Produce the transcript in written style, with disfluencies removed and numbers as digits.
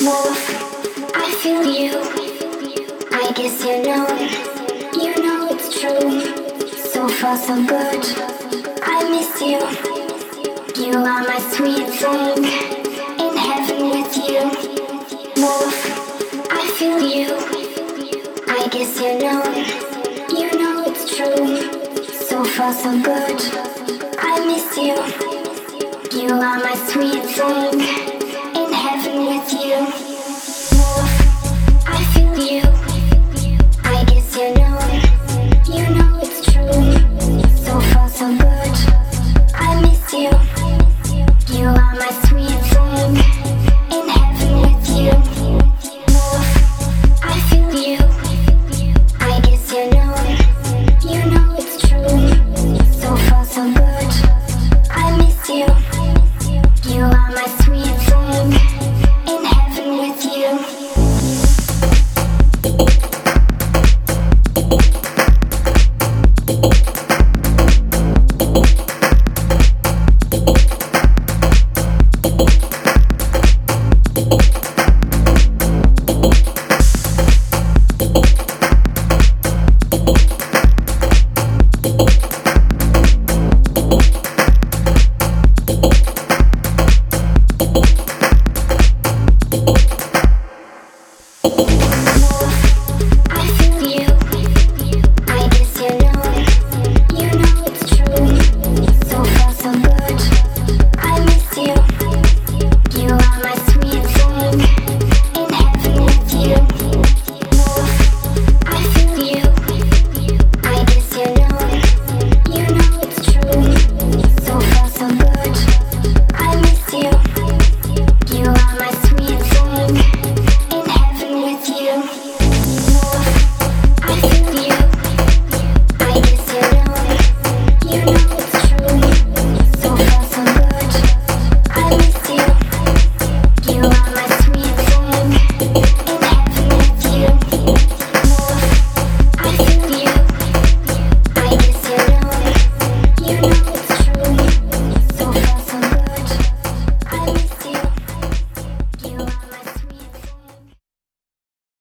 Wolf, I feel you. I guess you know it's true. So far so good. I miss you. You are my sweet thing. In heaven with you. Wolf, I feel you. I guess you know it's true. So far so good. I miss you. You are my sweet thing.